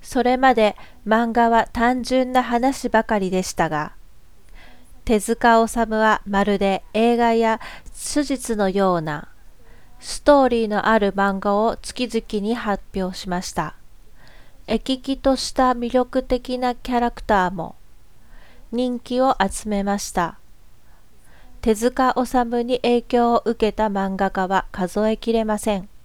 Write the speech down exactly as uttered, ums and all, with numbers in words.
それまで漫画は単純な話ばかりでしたが、手塚治虫はまるで映画や史実のようなストーリーのある漫画を月々に発表しました。えききとした魅力的なキャラクターも人気を集めました。手塚治虫に影響を受けた漫画家は数えきれません。